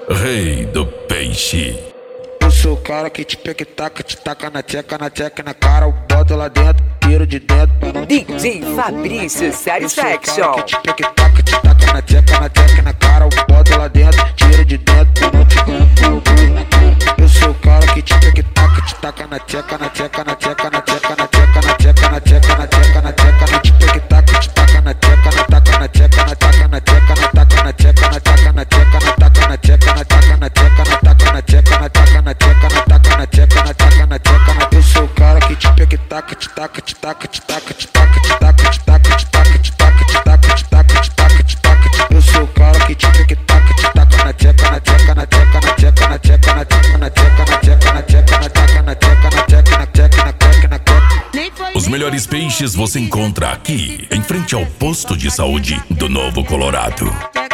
Rei do peixe. Eu sou o cara que te pega e taca, te taca na tcheca na cara, eu boto lá dentro, tiro de dentro pra não te DJ Fabrício Satisfaction. Eu sou o cara que te pega e taca, te taca na tcheca na cara, eu boto lá dentro, tiro de dentro pra não te Eu sou o cara que te pega e taca, te taca na tcheca na cara, eu te pega e taca, te taca na tcheca Eu sou o cara que te pega e taca, te taca Eu sou o cara que te pega e taca, te taca na tcheca Os melhores peixes você encontra aqui, em frente ao posto de saúde do Novo Colorado.